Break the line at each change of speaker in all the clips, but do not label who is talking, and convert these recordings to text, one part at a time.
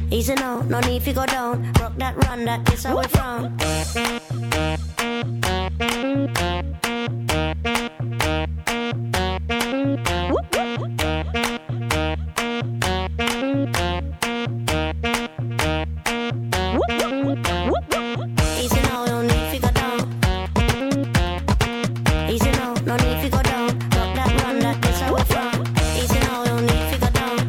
Easy now, no need to go down. Rock that, run that, this how we from. Easy now, no need to go down. Easy now, no need to go down. Rock that, run that, this how we from. Easy now, no need to go down.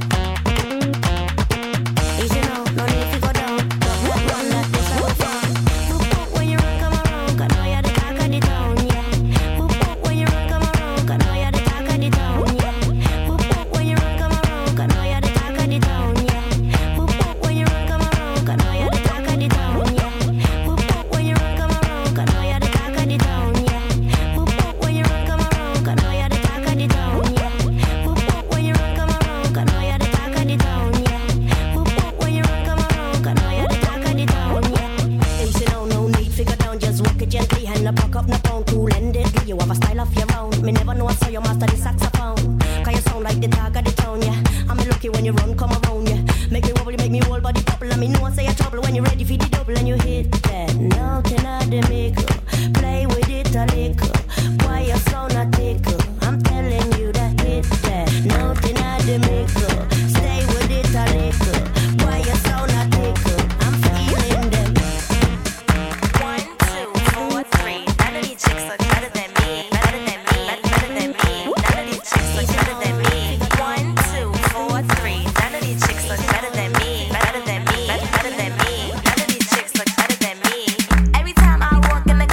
Easy now, no need to go down. Rock that, run that, this how we from. Whoop whoop when you run, come around, 'cause know you're the talk of the town, yeah. Whoop whoop when you run, come around, 'cause know you're the talk of the town, yeah. Whoop whoop when you run, come around, 'cause know you're the talk of the town, yeah. Whoop whoop when you run, come around, 'cause know you're the talk of the town, yeah. Whoop whoop when you run, come around, 'cause know you're the talk of the town, yeah. Whoop whoop when you run, come around, 'cause know you're the talk of the town, yeah. Whoop whoop when you run, come around, 'cause know you're the talk of the town, yeah. Whoop whoop when you run, come around, 'cause know you're the talk of the town, yeah. Easy now, no need to go down, just walk it gently, hand the back up, no pound, cool endedly. You have a style of your own. Me never know I saw you master the saxophone. 'Cause you sound like the talk of the town, yeah. I'm lucky when you run, come around, yeah. Make me wobble, make me whole body bubble. And me know I say you trouble when you're ready for the double and you hit that. Nothing of the maker. Play with it a little. Why you sound a tickle? I'm telling you that hit that. Nothing of the maker. Stay with it a little. Why you sound a tickle? I'm feeling them.
1, 2, 4, 3. None of these chicks look better than me. Better than me. Better than me. None of these chicks look better than me. 1, 2, 4, 3. None of these chicks look better than me. Better than me. Better than me. None of these chicks look better than me. Every time I walk in the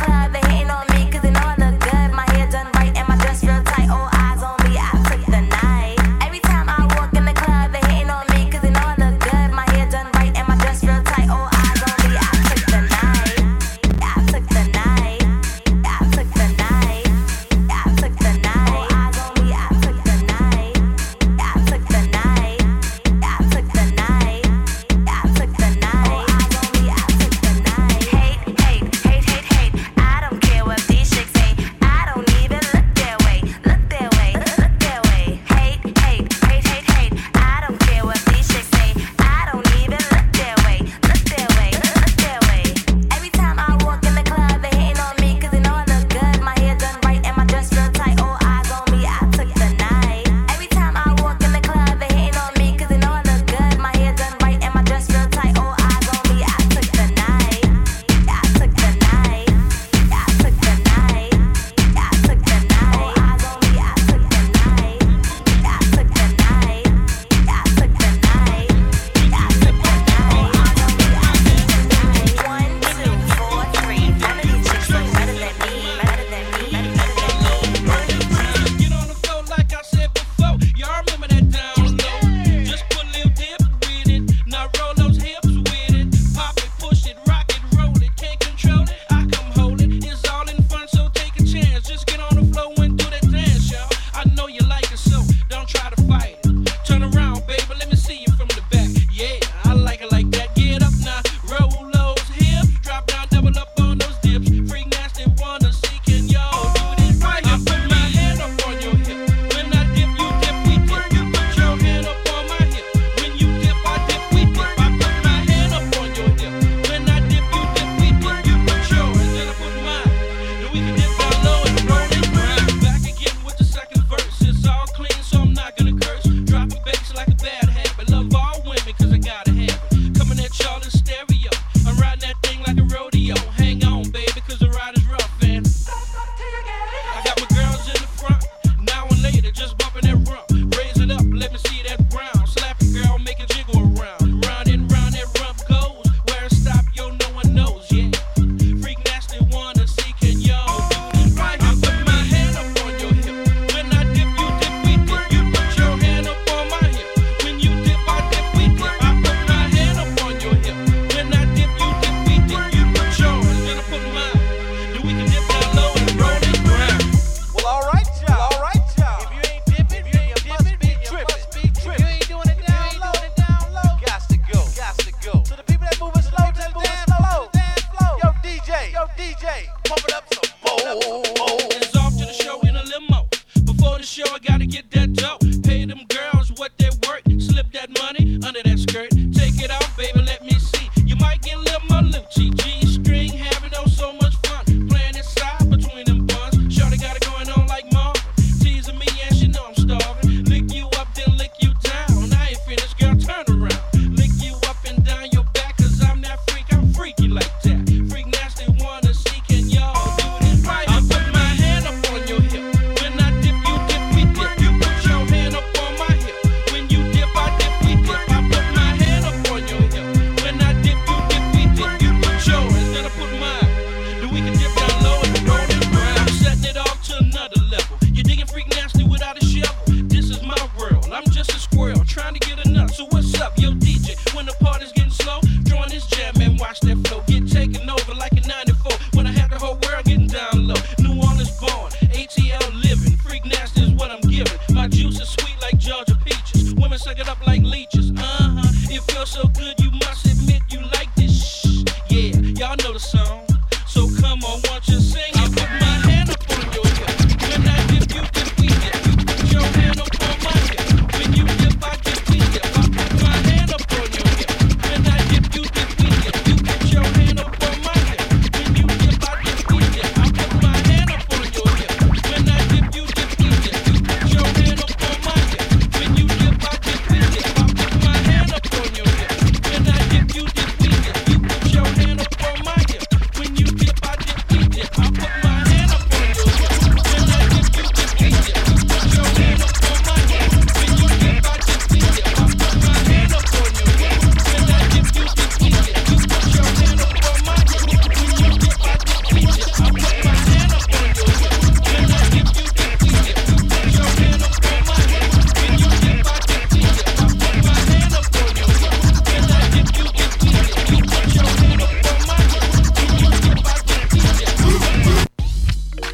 righteous. It feels so good, you must admit you like this. Yeah, y'all know the song. So come on, won't you sing it? I put my hand up on your hip. When I dip, you dip, we dip. You put your hand up on my hip. When you dip, I dip, we dip. I put my hand up on your hip. When I dip, you dip, we dip. You put your hand up on my hip. When you dip, I dip, we dip. I put my hand up on your hip. When I dip, you dip, we dip. You put your hand up on my hip. When you dip, I dip, we dip. I put my hand up on your hip. When I dip, you dip, we dip. You put your hand up on my hip. When you dip, I dip, we dip. I put my hand up on your hip. When I dip, you dip, we dip. You put your hand up on my hip. When you dip, I dip, we dip. I put my hand up on your hip. When I dip, you dip, we dip. You put your hand up on my hip. When you dip, I dip, we dip. I put my hand up on your hip. When I dip, you dip, we dip. You put your hand up on my hip. When you dip, I dip, we dip. I put my hand up on your hip. When I dip, you dip, we dip. You put your hand up on my hip. When you dip, I dip, we dip.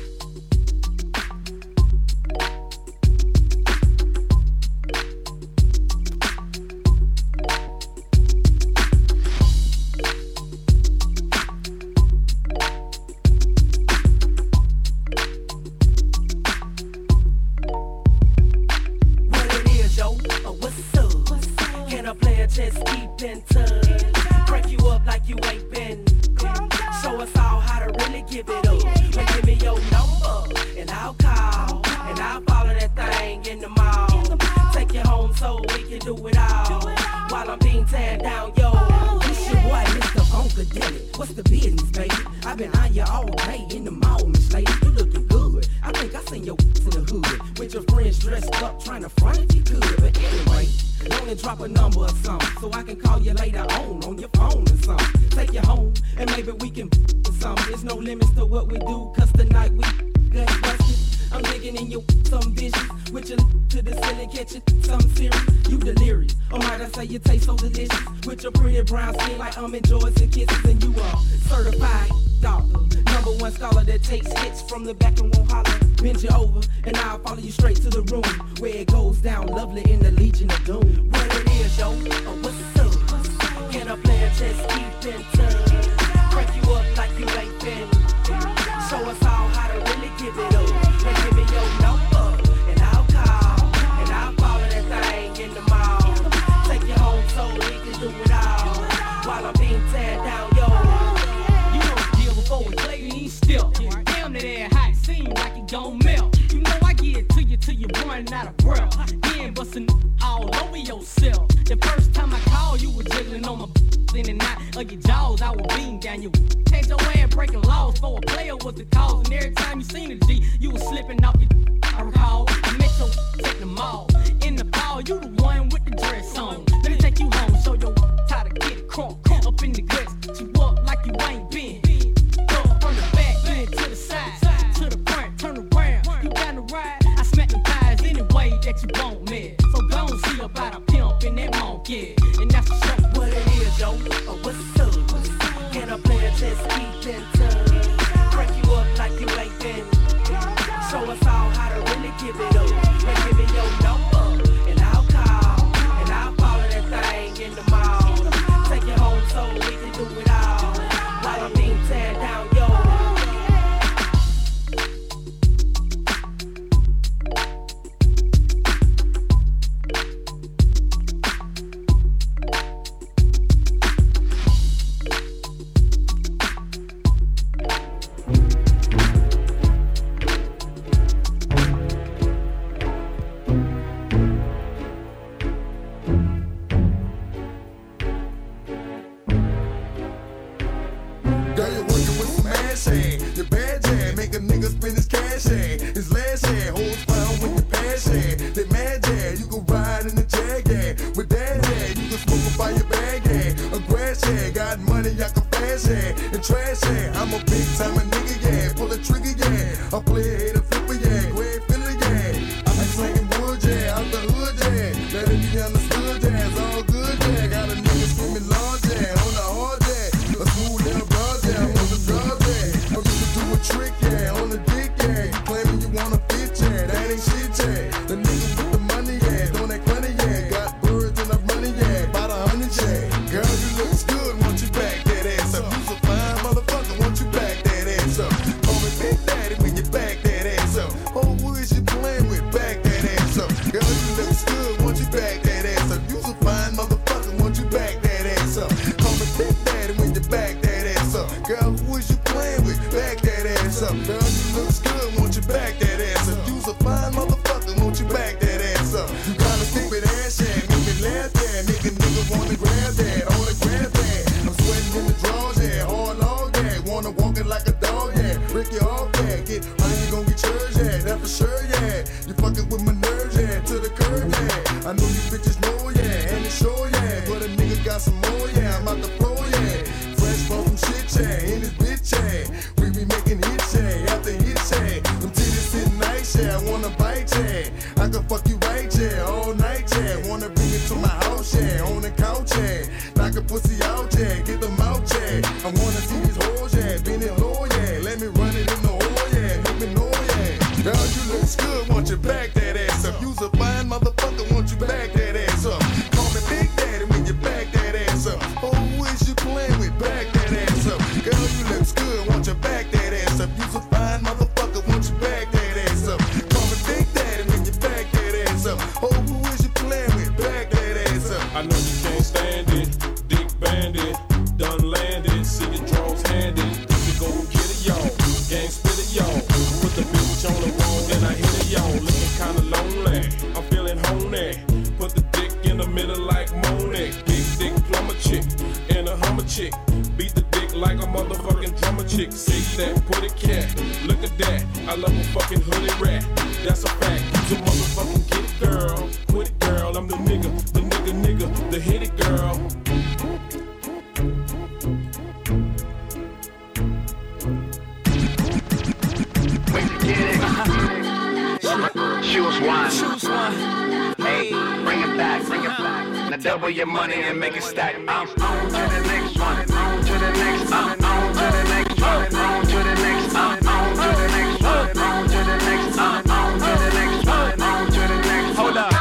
What it is, yo? What's up? Can I play a chess deep in touch? Crank you up like you ain't been. Show us all how to really give it up. Now give me your number, and I'll call. And I'll follow that thing in the mall. Take you home so we can do it all. While I'm being teared down, yo.
It's your boy, Mr. Funkadelic. What's the business, baby? I've been on you all day in the mall, Miss Lady. You looking good. I think I seen your in the hood with your friends dressed up, trying to front if you could. But anyway, only drop a number or something so I can call you later on your phone or something. Take you home and maybe we can something. There's no limits to what we do, cause tonight we get busted. I'm digging in your some visions with your to the ceiling, catching some serious. You delirious, or might I say you taste so delicious with your pretty brown skin like enjoys and kisses, and you are certified doctor, #1 scholar that takes hits from the back and won't holler. Bend you over, and I'll follow you straight to the room where it goes down lovely in the Legion of Doom.
What it is, yo? What's up? Can I play a chess deep in touch? Crank you up like you ain't been. Show us all how to really give it up. Now give me your number, and I'll call. And I'll follow that thing in the mall. Take you home so we can do it all. While I'm being teared down, yo.
You know the deal before we play, you ain't still. Damn, that air hot, seem like it gon' melt. You know I get it to you till you running out of breath. Then bustin' all over yourself. The first time I called, you were jiggling on my in and out of your jaws. I was beating down you. Change your way and breaking laws for a player was the cause. And every time you seen a G, you was slipping off your. I recall, I met your take them all. In the fall, you the one with the dress on. Let me take you home, show your how to get it crunk. Up in the guts, you up like you ain't been. Up from the back, then to the side, to the front, turn around. You down the ride, I smack them thighs any way that you want me. So go and see about a pimp in that monkey. And that's the show.
What it is, yo? What's up? Can I play a chess deep in touch? Crank you up like you ain't been. Show us all how to really give it up. Now give me your number, and I'll call. And I'll follow that thing in the mall. Take you home so we can do it all. While I'm being teared down, yo.
Girl, you're working with some ass hand. Your bad jam, make a nigga spend his cash hand. His last hand, holds found with your passion. They mad jam, you can ride in the jag hand. With that hand, you can smoke by your bag hand. A grass hand, got money, I can flash hand. And trash hand, I'm a big time a nigga, yeah. Pull a trigger, yeah. I play a hater flipper, yeah. Greg Philly, yeah. I'm slanging wood, yeah. Out the hood, yeah. Let it be understood, yeah. It's all good, yeah. Got a nigga screaming large, yeah. On the hard, yeah. A smooth little broad, yeah. I'm on the drug, yeah. I'm gonna do a trick, yeah. On the dick, yeah. Claiming you wanna fit, yeah. That ain't shit, yeah. The nigga with the money, yeah. Don't act funny, yeah. Got birds and I'm running, wanna grab that, I wanna grab that. I'm sweating in the drawers, yeah, hard long, yeah. Wanna walk it like a dog, yeah. Break your off, yeah. Get money, you gon' get yours, yeah. That for sure, yeah. You fucking with my nerves, yeah. To the curb, yeah. I know you bitches know, yeah. And it's sure, yeah. But a nigga got some more, yeah. I'm out the floor, yeah. Fresh from some shit, yeah. In this bitch, yeah. We be making hits, yeah. After hits, yeah. Them titties sitting nice, yeah. I wanna bite, yeah. I can fuck you right, yeah. All night, yeah. Wanna bring it to my house, yeah. On the couch, yeah. Knock a pussy out, yeah. Get them out, yeah. I wanna see these hoes, yeah. Bend it low, yeah. Let me run it in the hole, yeah. Let me know, yeah. Girl, you look good, want you back that ass up. You's a fine motherfucker, want you back that ass up. Call me Big Daddy when you back that ass up. Oh, who is you playing with? Back that ass up. Girl, you look good, want you back that ass up. You's a fine motherfucker, want you back that ass up. Call me Big Daddy when you back that ass up. Oh, who is you playing with? Back that ass up.
I know you can't stand it, Dick Bandit, done landed, see your draws handed. You go get it, y'all, gang spit it, y'all. Put the bitch on the wall, then I hit it, y'all. Looking kinda lonely, I'm feeling honey. Put the dick in the middle like Monet. Big dick plumber chick, and a Hummer chick. Beat the dick like a motherfucking drummer chick. Say that, put it cat, look at that. I love a fucking hoodie rat, that's a fact. You motherfucking get it, girl, quit it, girl. I'm the nigga, the hit it, girl.
Choose one. Hey, bring it back. Now double your money and make it stack. I'm on to the next one. On to the next. I'm on to the next one. On to the next. I'm on to the next one. On to the next. I'm on to the next one. On to the next. Hold up.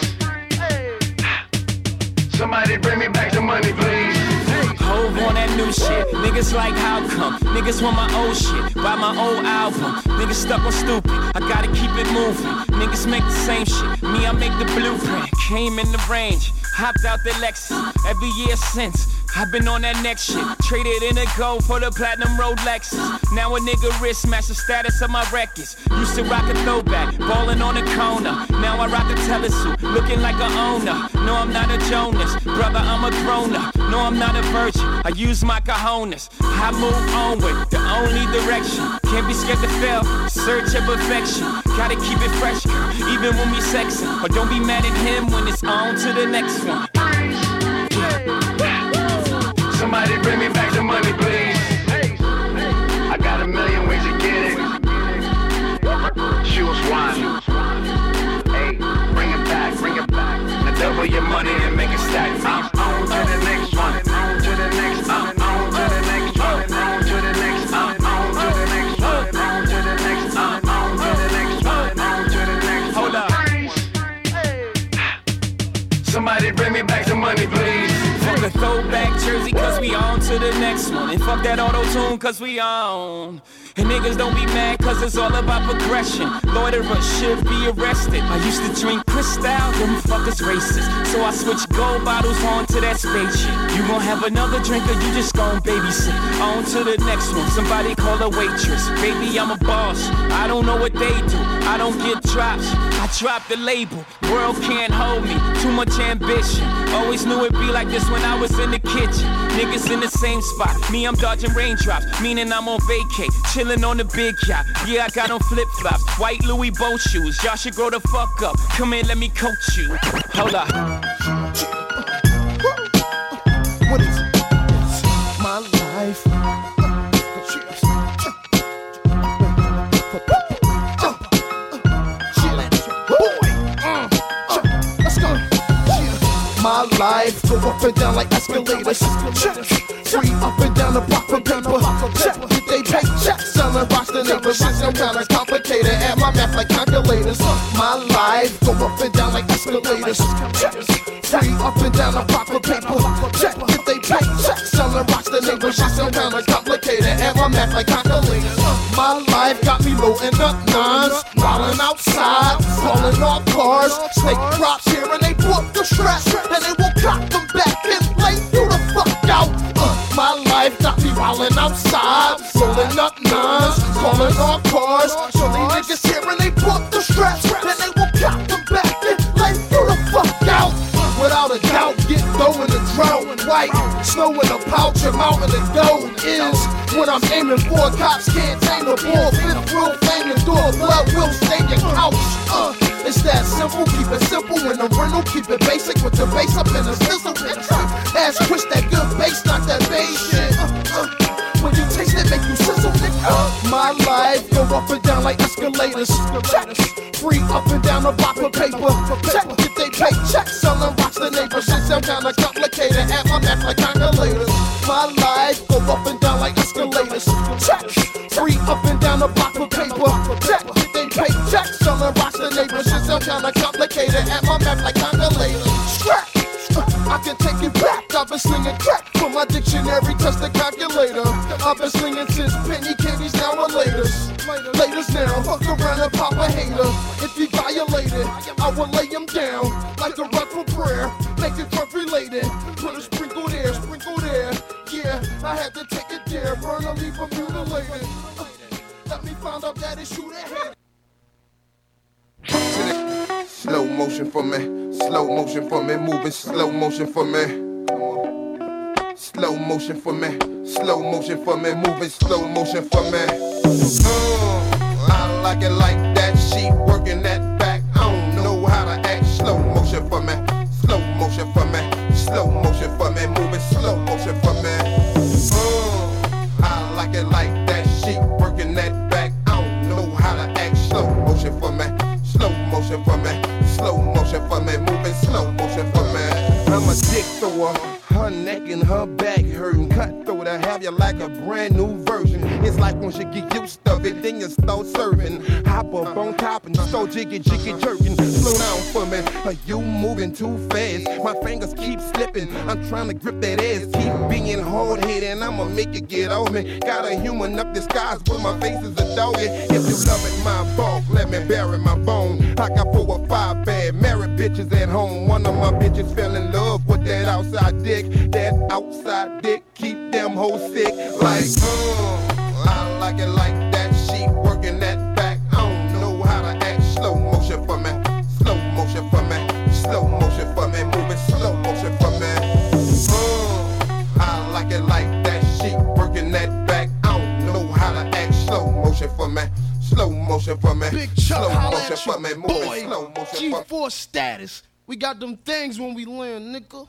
Somebody bring me back the money, please.
Hove on that new shit. Niggas like how come? Niggas want my old shit. Buy my old album. Niggas stuck on stupid. I gotta keep it moving. Niggas make the same shit. Me, I make the blueprint. Came in the range. Hopped out the Lexus. Every year since. I've been on that next shit. Traded in a gold for the platinum Rolexes. Now a nigga wrist match the status of my records. Used to rock a throwback, ballin' on the corner. Now I rock a telesuit, looking like a owner. No, I'm not a Jonas, brother, I'm a grown-up. No, I'm not a virgin, I use my cojones. I move onward, the only direction. Can't be scared to fail, search of perfection. Gotta keep it fresh, girl, even when we sexin'. But don't be mad at him when it's on to the next one.
Somebody bring me back the money, please. I got a million ways to get it. Choose one. Hey, bring it back. Now double your money and make it stack. I'm on to the next one. On to the next. I'm on to the next one. On to the next. I'm on to the next one. On to the next. I'm on to the next one. On to the next. Hold up. Somebody bring me back the money, please.
Fuck a throwback jersey cause we on to the next one. And fuck that auto-tune cause we on. And niggas don't be mad cause it's all about progression. Loiterers should be arrested. I used to drink Cristal, them fuckers racist. So I switched gold bottles on to that spaceship. You gon' have another drink or you just gon' babysit. On to the next one, somebody call a waitress. Baby, I'm a boss, I don't know what they do. I don't get drops, I drop the label. World can't hold me, too much ambition. Always knew it'd be like this when I was in the kitchen. Niggas in the same spot, me I'm dodging raindrops. Meaning I'm on vacay, chillin' on the big yacht. Yeah, I got on flip-flops, white Louis boat shoes. Y'all should grow the fuck up, come in, let me coach you. Hold up.
What is it? It's my life. Let's go. My life, go up and down like escalators. Free up and down the block from paper. Check if they pay checks, selling rocks to neighbors. Shit sound kinda complicated, and my math like calculators. My life, go up and down like escalators. Free up and down the block from paper. Check if they pay checks, selling rocks to neighbors. Shit sound kinda complicated, and my math like calculators. My life got me loading up nines, wildin' outside, calling all cars. Snake drops here and they put the strap, and they will cock them back and lay you the fuck out. My life got me wildin' outside, rolling up nines, calling all cars. So these niggas here and they put the straps, and they will cock them back and lay you the fuck out. Without a doubt,
get dough in the drought. White snow in a pouch, a mountain of gold is what I'm aiming for. Cops can't tame the bull. Fifth real flame the door, blood will stain your couch. It's that simple, keep it simple in the rental, keep it basic with the bass up in the sizzle. Ass twist that good bass, not that bass shit. When you taste it, make you sizzle, nigga. My life go up and down like escalators. Check. Free up and down the block of paper. Check, get they pay check, selling rocks to neighbors. Shit sound kinda complicated, at my neck like calculators. My life go up and down like escalators. Check, free up and down the block of paper. Check, get they pay check, selling rocks to neighbors. Shit sound kinda complicated, at my neck like calculators. Scrap. I can take it back, I've been slinging crack from my dictionary, test the calculator. I've been slinging since penny candies, now or laters. Laters now, fuck around and pop a hater. If he violated, I will lay him down like a rock for prayer. Make it drug related, put a sprinkle there, sprinkle there. Yeah, I had to take it there, burn or leave him mutilated. Let me find out that it shoot ahead.
Slow motion for me, slow motion for me, moving slow motion for me. Slow motion for me, slow motion for me, moving slow motion for me. I like it like that, she working that back. I don't know how to act. Slow motion for me, slow motion for me, slow motion for me, moving slow motion for me. I like it like that, she working that back. I don't know how to act. Slow motion for me. Slow motion for me, slow motion for me, moving slow motion for me. I'm a dick thrower, her neck and her back hurting. Cutthroat, I have you like a brand new version. It's like once you get used to it, then you start serving. Hop up on top and start jiggy jerking. Slow down for me, are you moving too fast? My fingers keep slipping, I'm trying to grip that ass. Keep being hard-headed and I'ma make you get on me. Got a human up disguise, but my face is a doggy. If you loving my bulk, let me bury my bone. I got 4 or 5 bad married bitches at home. One of my bitches fell in love with that outside dick. That outside dick keep them hoes sick. Like, I like it like that. She working that back. I don't know how to act. Slow motion for me, slow motion for me, slow motion for me, moving slow motion for me. I like it like that. She working that back. I don't know how to act. Slow motion for me. Slow motion for me,
Big Chuck,
slow motion for me, moving
boy.
slow motion for me.
G4 status. We got them things when we land, nigga.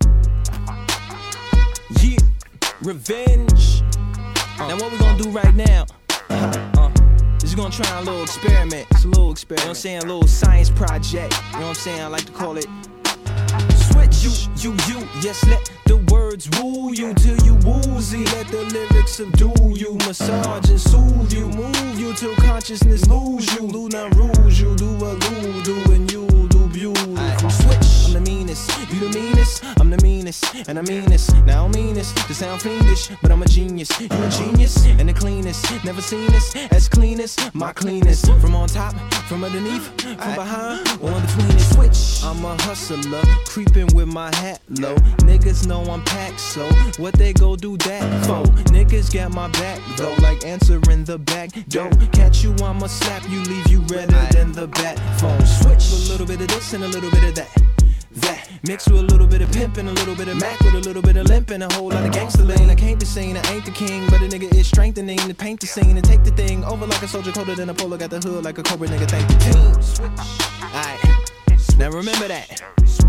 Yeah, revenge. Now what we gonna do right now? Is gonna try a little experiment. It's a little experiment. You know what I'm saying? A little science project. You know what I'm saying? I like to call it switch. You. Yes, let the words woo you till you woozy. Let the lyrics subdue you, massage and soothe you, move you till consciousness lose you. Do not rouge you, do what you do, and you do beautiful. Switch. I'm the meanest, you the meanest. I'm the meanest, and I mean this. Now I don't mean this to sound fiendish, but I'm a genius. You a genius, and the cleanest. Never seen this as clean as my cleanest. From on top, from underneath, from behind, or in between it. Switch. I'm a hustler, creeping with my hat low. Niggas know I'm packed, so what they go do that for? Niggas got my back though, like answering the back door. Catch you, I'ma slap you, leave you redder than the bat phone. Switch with a little bit of this and a little bit of that. Mixed with a little bit of pimp and a little bit of Mac with a little bit of limp and a whole lot of gangster lane. I can't be saying I ain't the king, but a nigga is strengthening to paint the scene and take the thing over like a soldier colder than a polo. Got the hood like a cobra, nigga. Thank the team. Alright, now remember that.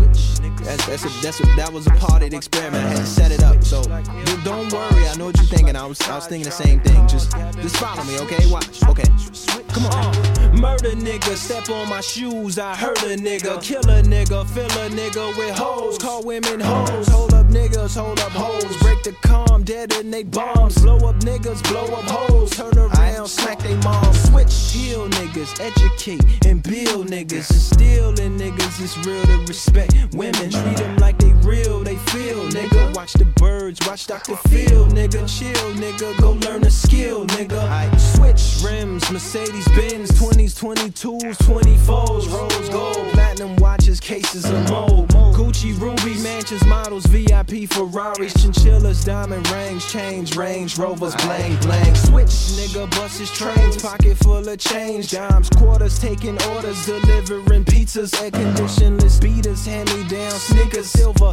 That was a part of the experiment. I had to set it up, so don't worry. I know what you're thinking. I was thinking the same thing. Just follow me, okay? Watch, okay? Come on. Murder nigga, step on my shoes. I hurt a nigga, kill a nigga, fill a nigga with hoes, call women hoes. Hold up niggas, hold up hoes. Break the calm, detonate bombs. Blow up niggas, blow up hoes. Turn around, smack they mom. Switch, heal niggas, educate and build niggas. And stealing niggas, it's real to respect women. Treat them like they real, they feel, nigga. Watch the birds, watch Dr. Phil, nigga. Chill, nigga, go learn a skill, nigga. I switch rims, Mercedes Benz, 20s, 22s, 24s, rose gold, platinum watches, cases of mold. Gucci, Ruby, mansions, models, VIP, Ferraris, chinchillas, diamond rings, change, Range Rovers, blank, blank. Switch, nigga, buses, trains, pocket full of change, dimes, quarters, taking orders, delivering pizzas, air conditionless beaters, hand me down sneakers, silver,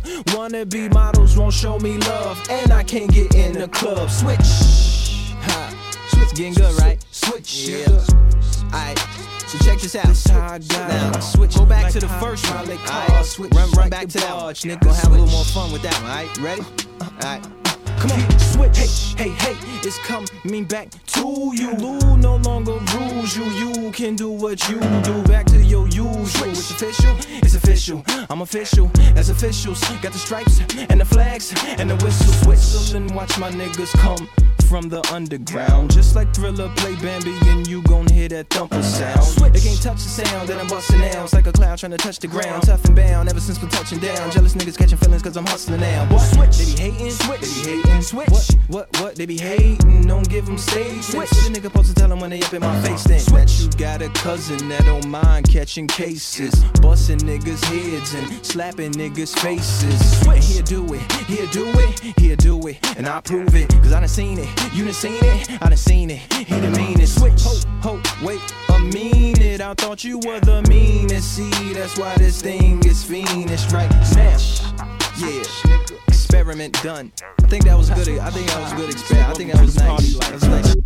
wannabe models won't show me love, and I can't get in the club. Switch, ha, switch, getting good, right? Switch, yeah. Alright, so check this out. Now, switch. Go back to the first one. Alright, run back to that one. Nigga, gonna have a little more fun with that one. Alright, ready? Alright. Come on, switch. Hey, it's coming back to you. Lou no longer rules you. You can do what you do. Back to your usual. It's official. It's official. I'm official as officials. Got the stripes and the flags and the whistle. Whistle and watch my niggas come from the underground. Just like Thriller play Bambi and you gon' hear that thumper sound. They can't touch the sound that I'm busting now. It's like a cloud trying to touch the ground. Tough and bound ever since we're touching down. Jealous niggas catching feelings cause I'm hustling now. What? They be hating, switch. They be hating, switch. What? They be hating, don't give them stage. Switch. What the nigga supposed to tell them when they up in my face then? Switch. You got a cousin that don't mind catching cases, busting niggas heads and slapping niggas faces. And he'll do it, and I prove it. Cause I done seen it. You done seen it, I done seen it. He the meanest. Switch, wait a minute. I thought you were the meanest. See, that's why this thing is fiendish right now. Yeah, experiment done. I think that was good. I think that was good experiment. I think that was nice. That was nice.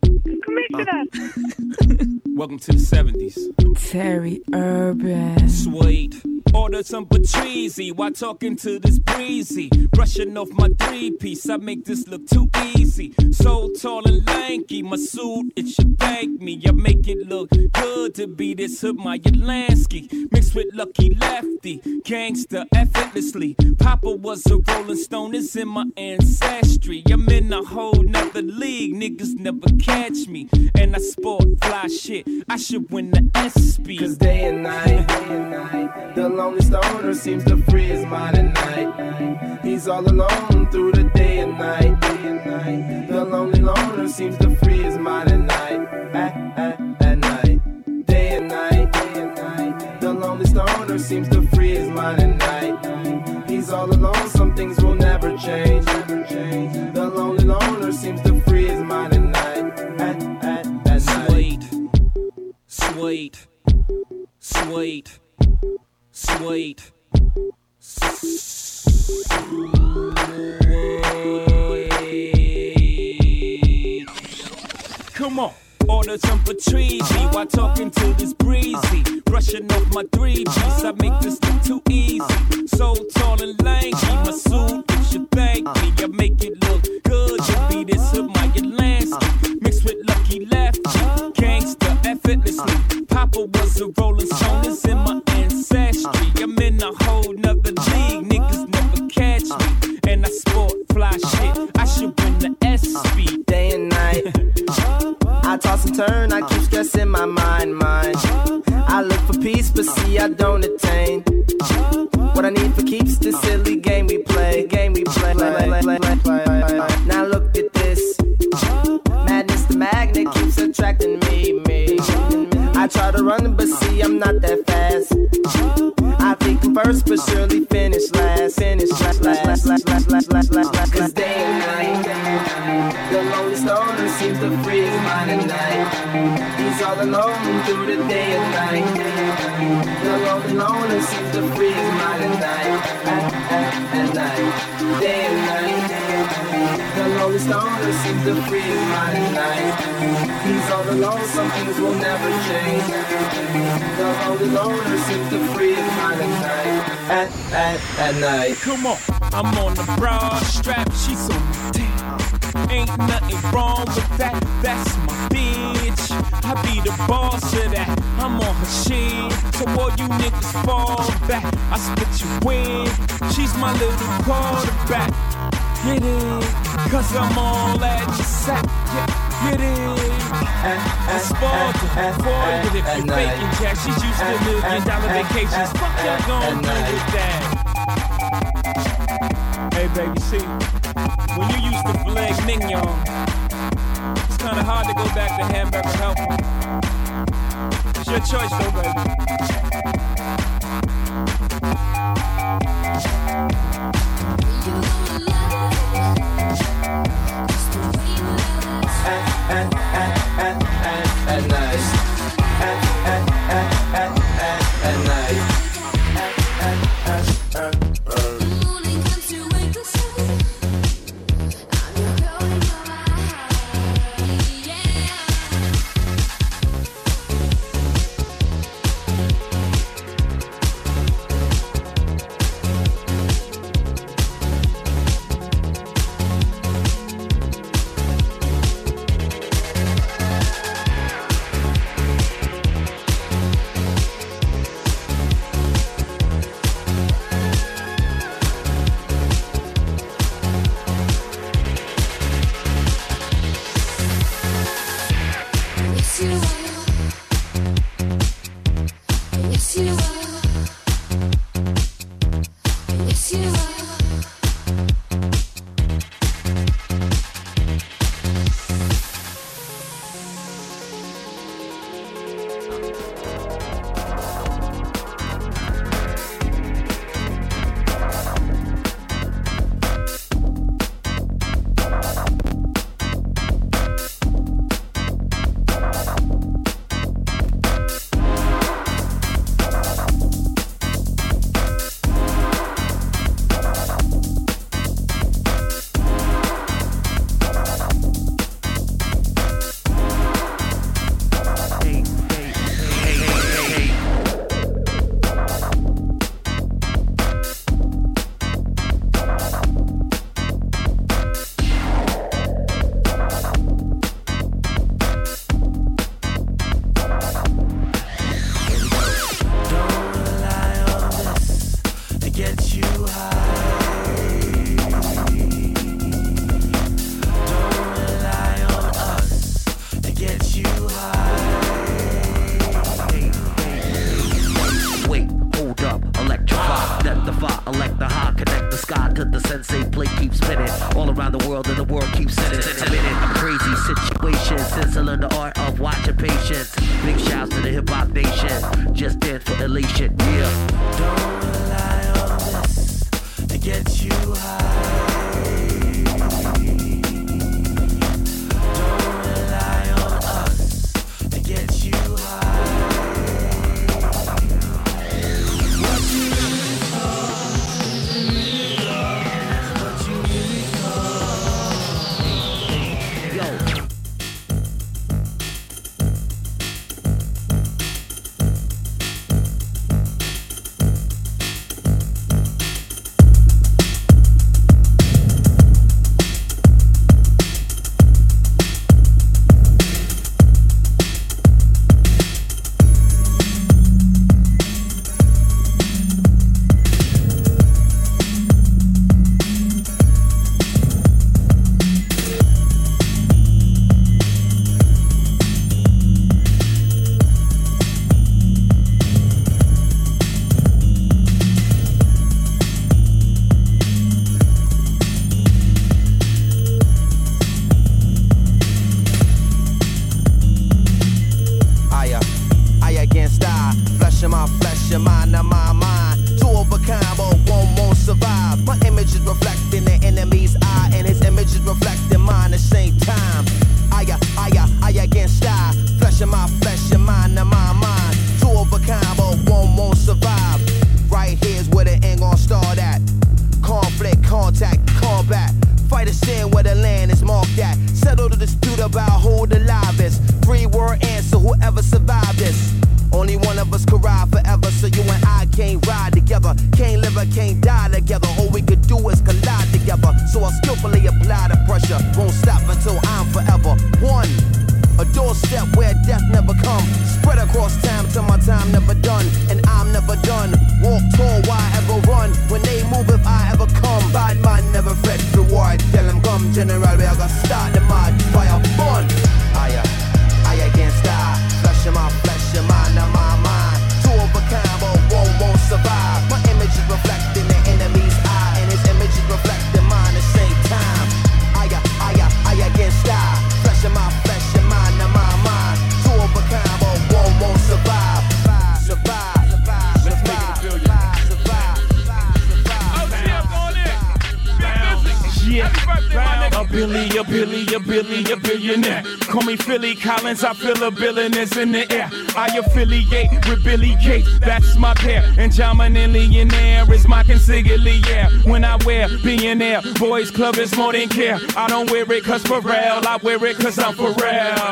Welcome to the 70s.
Terry Urban.
Sweet. Order some Patrizi while talking to this breezy. Brushing off my 3-piece, I make this look too easy. So tall and lanky, my suit, it should thank me. I make it look good to be this hood, my Yolansky. Mixed with Lucky Lefty, gangster effortlessly. Papa was a Rolling Stone, it's in my ancestry. I'm in a whole nother league, niggas never catch me. And I sport fly shit, I should win the SP.
Cause day and night, the lonely stoner seems to free his mind at night. He's all alone through the day and night. The lonely loner seems to free his mind at night. At night, day and night. The lonely stoner seems to free his mind at night. He's all alone, some things will never change. The lonely loner seems to free his mind at night. At night.
Sweet. Come on, order some Patrizi while talking to this breezy. Brushing off my 3Gs, I make this look too easy. So tall and lanky, my suit, it should thank me. I make it look good to be this hood, my Yolansky. Mixed with Lucky Lefty, gangster effortlessly. Papa was a Rolling Stone, it's in my ancestry. I'm in a whole nother league, niggas never catch me. And I sport fly shit, I should win the SP.
Day and night, I toss and turn, I keep stressing my mind. I look for peace, but see I don't attain. What I need for keeps the silly game we play. Now look at this, madness the magnet keeps attracting me. I try to run, but see I'm not that fast. I think I'm first, but surely finish last. Cause day and night, the lonely stoner seems to free his mind at night. He's all alone through the day and night. The lonely loner seems to free his mind at night. At night, day and night, the lonely stoner seems to free his mind at night. He's all alone, some things will never change. The lonely loner seems to free his mind at night. At night.
Come on, I'm on the broad strap, she's on my dick. Ain't nothing wrong with that, that's my bitch. I be the boss of that, I'm on her shit. So all you niggas fall back, I split you win. She's my little quarterback. Get it, cause I'm all at your sack. Get it. I spoiled her, if you faking jack. She's used to $1,000,000 vacations. Fuck y'all gon' do with that. Hey baby, see, when you used to filet mignon, it's kinda hard to go back to hamburger helper. It's your choice though, baby.
At night. At night.
Collins, I feel a billionaires in the air. I affiliate with Billy Gates, that's my pair. And John Millionaire is my consigliere. Yeah. When I wear billionaire, boys club is more than care. I don't wear it cause for real, I wear it cause I'm for real.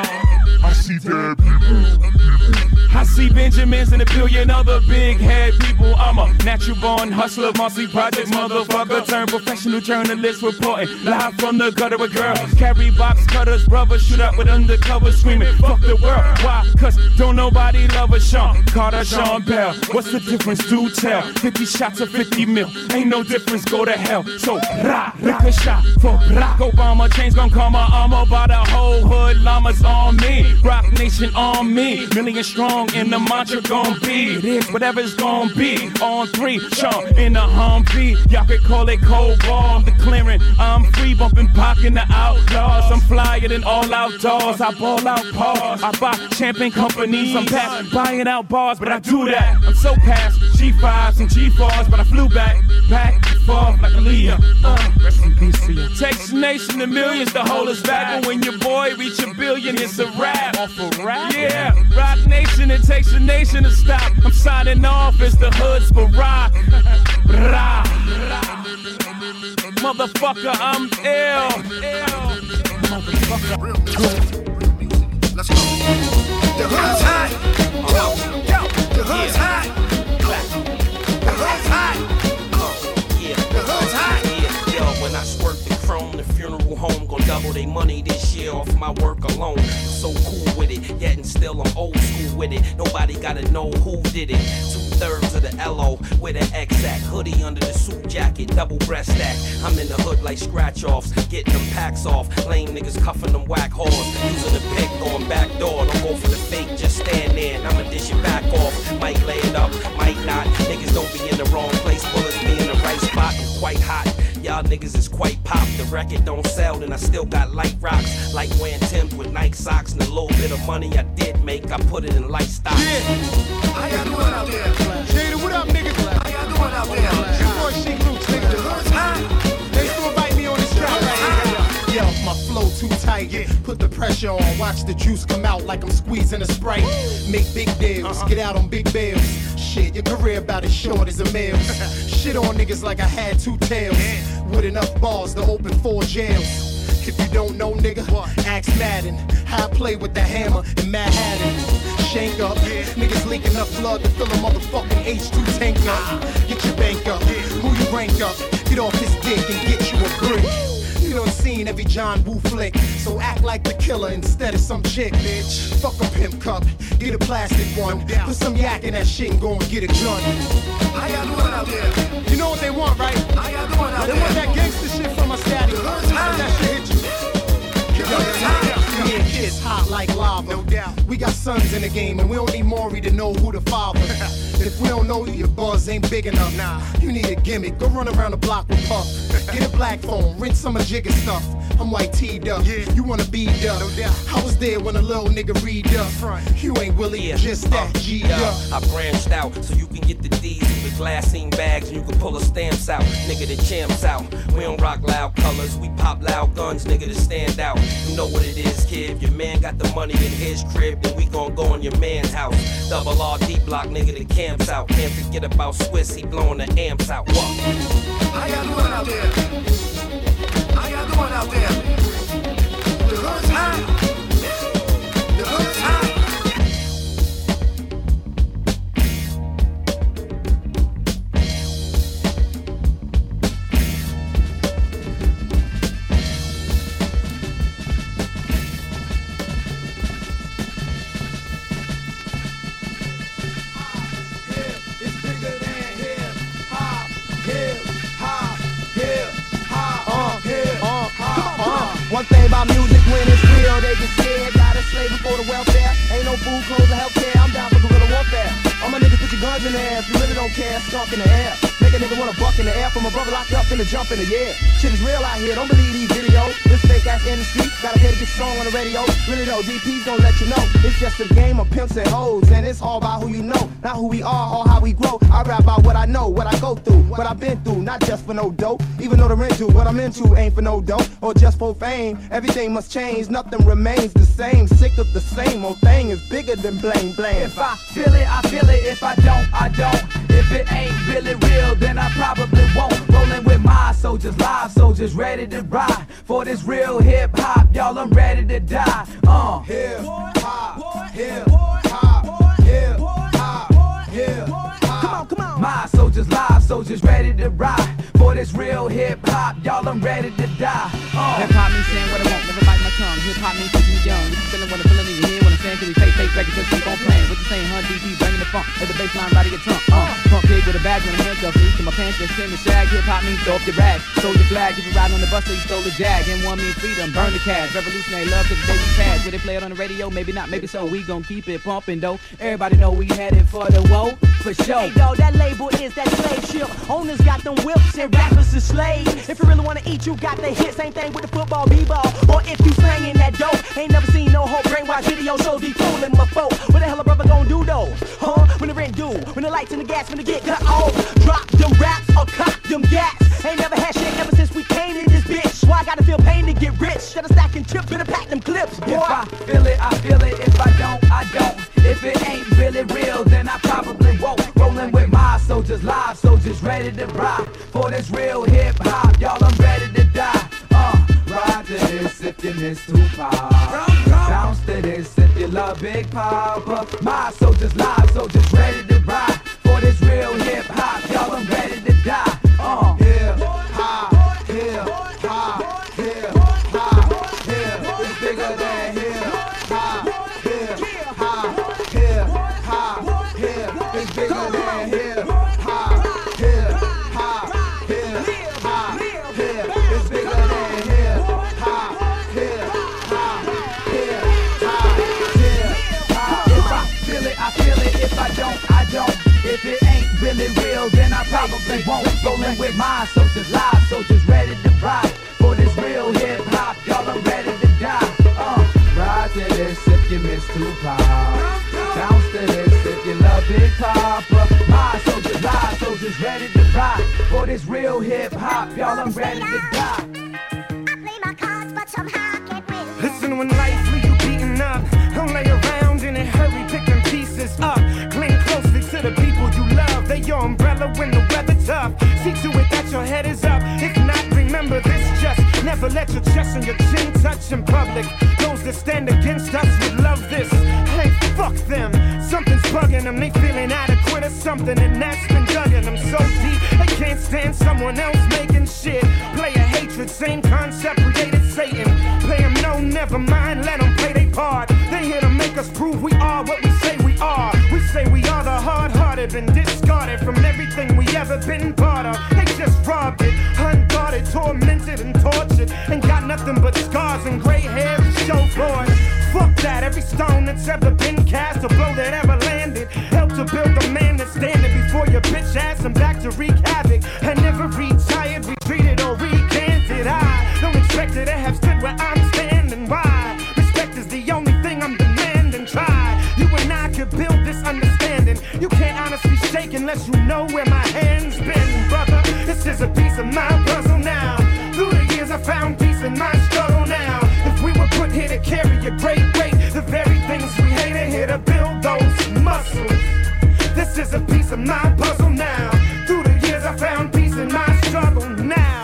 I see bad people.
I see Benjamins and a billion other big head people. I'm a natural born hustler, Marcy Projects motherfucker, turned professional journalist reporting live from the gutter with girls. Carry box cutters, brothers shoot up with undercover screaming, fuck the world. Why? Cause don't nobody love a Sean Carter, Sean Bell. What's the difference? Do tell. 50 shots of 50 mil. Ain't no difference, go to hell. So, rah, lick a shot for Barack Obama. Chains gon' call my armor by the whole hood. Llamas on me. Rock Nation on me. Million strong. song and the mantra gon' be. It is whatever it's gon' be. On 3, chunk in the Humvee. Y'all could call it cold ball. I'm the clearing. I'm free bumping, pocking the outlaws. I'm flyer than all outdoors. I ball out pause. I buy champagne companies. I'm past buying out bars, but I do that. I'm so past G5s and G4s, but I flew back and forth like a Leah. Rest in peace to you. Takes a nation of millions to hold us back, but when your boy reach $1 billion, it's a rap. Off a rap? Yeah, Rock Nation, it takes a nation to stop. I'm signing off as the hood's barrage. Motherfucker, I'm ill. Motherfucker.
Let's go. The hood's hot. The hood's hot. The hood's hot. The hood's hot.
Yo, when I squirt the chrome, the funeral home gon' double they money this year off my work alone. I'm so cool with it, yet and still I'm old school with it. Nobody gotta know who did it. 2/3 of the LO with an X-Act hoodie under the suit jacket, double breast stack. I'm in the hood like scratch offs, getting them packs off. Lame niggas cuffing them whack whores, using the pick going back door. Don't go for the fake, just stand there and I'ma dish it back off. Might lay it up, might not. Niggas don't be in the wrong place, bullets be in the right spot. I'm quite hot. Y'all niggas is quite pop. The record don't sell, then I still got light rocks. Like wearing Timbs with Nike socks and a little bit of money I did make, I put it in light stocks.
Yeah. How y'all doing out there?
Jada, what up, niggas?
How y'all doing out there?
Your boy Chic Roots, nigga.
The hood's hot.
They still invite me on this track right here. Yo, my flow too tight. Put the pressure on. Watch the juice come out like I'm squeezing a Sprite. Make big deals. Get out on big bills. Shit, your career about as short as a meal. Shit on niggas like I had 2 tails. With enough balls to open 4 jails. If you don't know, nigga, ask Madden. How I play with the hammer in Manhattan. Shank up, niggas leak enough blood to fill a motherfucking H2 tank up. Get your bank up, who you rank up. Get off his dick and get you a brick. You done seen every John Woo flick, so act like the killer instead of some chick, bitch. Fuck a pimp cup, get a plastic one. Put some yak in that shit and go and get a gun.
How y'all doing out there?
You know what they want, right?
How y'all doing out there?
They want that gangster shit from my static. That shit hit you. Me and kids hot like lava. No doubt. We got sons in the game and we don't need Maury to know who the father. If we don't know you, your buzz ain't big enough. Nah, you need a gimmick. Go run around the block with Puff. Get a black phone, rinse some of Jigga stuff. I'm white teed up. You wanna be up. No doubt. I was there when a little nigga read up. You ain't Willie, just that G'd up.
I branched out so you can get the D's with the glassine bags and you can pull the stamps out. Nigga, the champs out. We don't rock loud colors, we pop loud guns, nigga, to stand out. You know what it is, kid. If your man got the money in his crib, then we gon' go in your man's house. Double RD block, nigga, the camp's out. Can't forget about Swiss, he blowing the amps out. What?
How y'all doing out there? How y'all doing out there? The hood's hot. The hood's hot.
One thing about music, when it's real, they get scared. Gotta slave before the welfare. Ain't no food, clothes, or healthcare. I'm down for guerrilla warfare. All my niggas put your guns in the air. If you really don't care, skunk in the air. Make a nigga wanna buck in the air from a brother locked up in the jump in the air. Shit is real out here, don't believe these videos. This fake ass industry, gotta pay to get strong on the radio. Really though, DP's gon' let you know. It's just a game of pimps and hoes. And it's all about who you know, not who we are or how we grow. I rap about what I know, what I go through, what I've been through. Not just for no dope, even though the rent due. What I'm into ain't for no dope or just for fame. Everything must change, nothing remains the same. Sick of the same old thing is bigger than blame.
If I feel it, I feel it. If I don't, I don't. If it ain't really real, then I probably won't. Rolling with my soldiers, live soldiers, ready to ride. For this real hip hop, y'all, I'm ready to die.
Hip hop, hip hop, hip hop, hip hop.
Come on. My soldiers, live soldiers, ready to ride. For this real hip hop, y'all, I'm ready to die.
Hip hop means saying what I want, never bite my tongue. Hip hop means teaching you young. If you feeling what I'm feeling in your head, what I'm saying, cause we fake records, just keep on playing. What you saying, huh? DP bringing the funk as the baseline body get drunk. Pump pig with a badge when I'm handcuffed. Reach to my pants, just send the shag. Hip hop means throw up your rag. Sold your flag, if you ride on the bus, so you stole the jag. M1 means freedom, burn the cash. Revolutionary love to the day we pass. Will they play it on the radio? Maybe not, maybe so. We gon' keep it pumping though. Everybody know we headed for the woe, for sure.
Hey yo, that label is that slave ship. Owners got them whips and rappers is slaves. If you really wanna eat, you got the hit. Same thing with the football, b-ball. Or if you slangin' that dope, ain't never seen no whole brainwash video, so be fooling my folk. What the hell a brother gon' do though? Huh? When the rent due, when the lights and the gas finna get cut off. Drop them raps or cut them gas. Ain't never had shit ever since we came in this bitch. Why I gotta feel pain to get rich? Gotta stack and chip, better pack them clips, boy.
If I feel it, I feel it. If I don't, I don't. If it ain't really real, then I probably won't. Rolling with my soldiers, live soldiers, ready to ride. For this real hip hop, y'all, I'm ready to die. Ride to this if you miss Tupac. Bounce to this if you love Big Papa. My soldiers, live soldiers, ready to ride. For this real hip hop, y'all, I'm ready to die. Hip hop, hip hop, hip hop, hip. It's bigger than hip hop, hip hop, hip hop, hip. It's bigger than hip hop, hip hop, hip hop, hip. It's bigger than hip hop, hip hop, hip hop, hip hop. If I feel it, I feel it. If I don't, I don't. If it ain't really real, then I probably won't. Rolling with my soldiers, live soldiers, ready to ride. For this real hip hop, y'all, I'm ready to die. Ride to this if you miss Tupac. Bounce to this if you love Big Papa. My soldiers, live soldiers, ready to ride. For this real hip hop, y'all, I'm ready to die.
Listen, when life leave you beaten up, don't lay around in a hurry picking pieces up. Cling closely to the people you love. They your umbrella when the weather's tough. See to it that your head is up. If not, remember this, just never let your chest and your chin touch in public. Those that stand against us would love this. Hey, fuck them. Something's bugging them. They feeling adequate or something, and that's been jugging them so deep. They can't stand someone else making shit. Play a hatred, same concept created Satan. Play them no, never mind, let them play their part. They here to make us prove we are what we say we are. We say we are the hard-hearted, been discarded from everything we ever been part of. They just robbed it, unguarded, tormented and tortured. Ain't got nothing but scars and gray hair to show for it. Fuck that, every stone that's ever been cast, a blow that ever landed, helped to build the man that's standing before your bitch ass and back to wreak havoc. I never retired, retreated or recanted. I don't expect it to have stood where I'm standing. Why? Respect is the only thing I'm demanding. Try, you and I could build this understanding. You can't honestly shake unless you know where my hand's been, brother. This is a piece of my puzzle now. Through the years I found peace in my struggle now. If we were put here to carry a great weight, the very things we hate are here to build those muscles. This is a piece of my puzzle now. Through the years I found peace in my struggle now.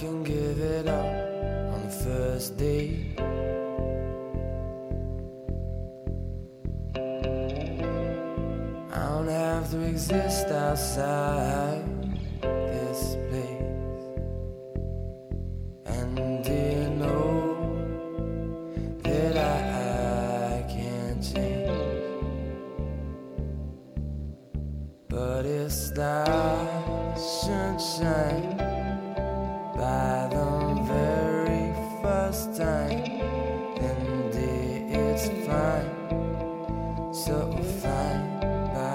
can give it up on the first date. I don't have to exist outside this place. And do you know that I can't change? But if stars should shine by the very first time, then dear, it's fine, so fine by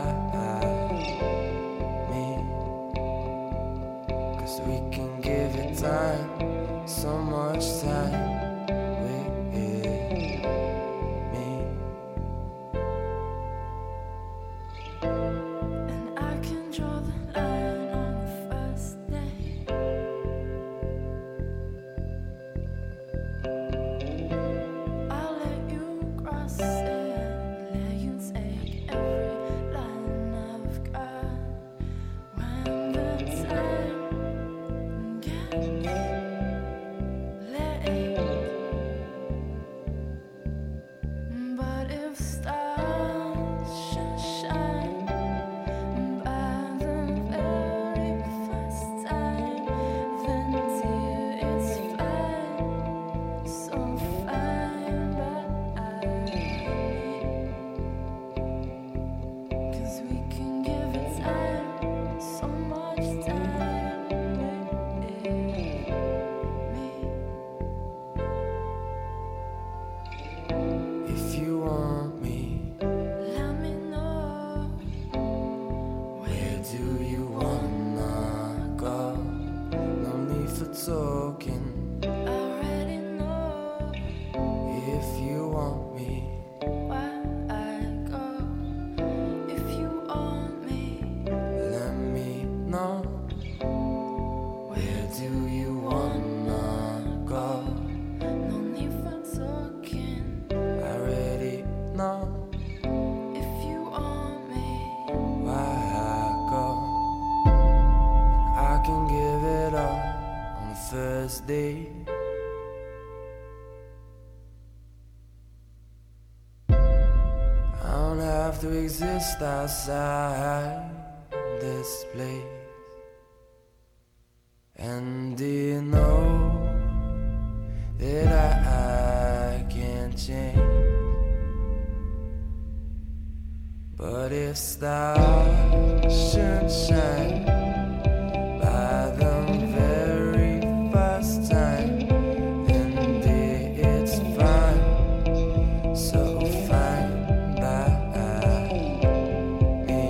me. 'Cause we can give it time, so much time with me.
And I can draw the line on the first day. I'll let you cross it, let you take every line I've got. When the time gets late, but if stars should shine by the very first time, then dear, it's fine, so fine by me. 'Cause we can give it time, so much time with me.
If you want me,
Let me know.
where do you wanna go? No need for talking.
I already know
If you want me,
where I go. If you want me,
let me know. Where do you wanna go?
no need for talking.
I already know
If you want me,
why I go. I can give it up on the first date. I don't have to exist outside this place. And do you know that I can't change? But if stars should shine by the very first time, then dear, it's fine, so fine by me.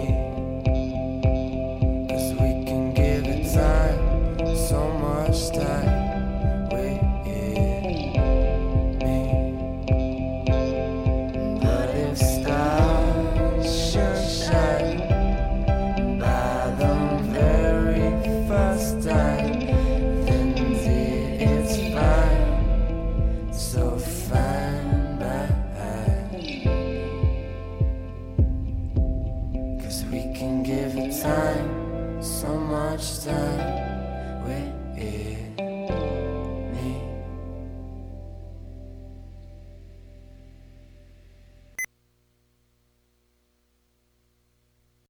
'Cause we can give it time, so much time with me. But if stars should shine by the very first time, then dear, it's fine, so fine by me. 'Cause we can give it time, so much time with me.